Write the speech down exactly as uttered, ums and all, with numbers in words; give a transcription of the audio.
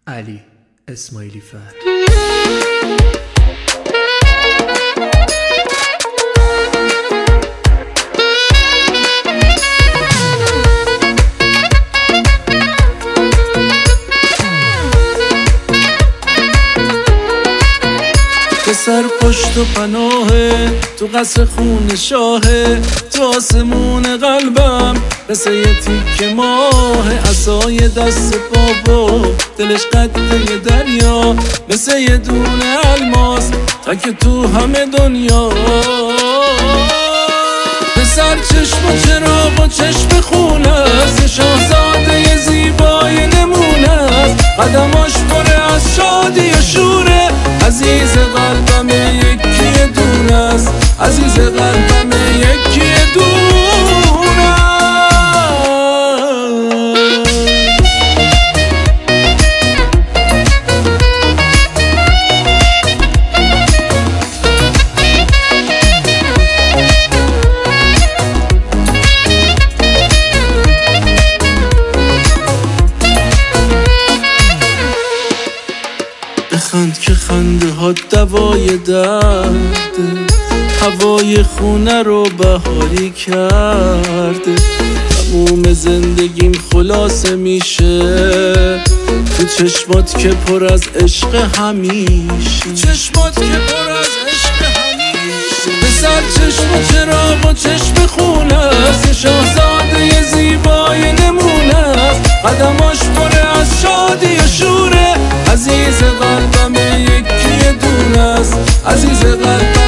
علی اسماعیلی فرد. پسر پشت و پناهه تو قصر خون شاهه، تو آسمون قلبم مثل یه تیک ماه، عصای دست بابا دلش قده دریا، مثل یه دونه الماس تا که تو همه دنیا. پسر چشم و چراغ و چشم خونه است، شاهزاده زیبای نمونه است، قدماش پره از شادی و شوره، عزیز قلبم یکی دونه است، عزیز قلبم یکی دونه است. بخند که خنده ها دوای درده، هوای خونه رو بهاری کرده، تموم زندگیم خلاصه میشه تو چشمات که پر از عشق همیشه، چشمات که پر از عشق همیشه. پسر چشم و چراغ و چشم خونه است، شاهزاده زیبای نمونه است، قدماش پر از شادی و شوره، عزیز قلبم یکی دونه است، عزیز قلبم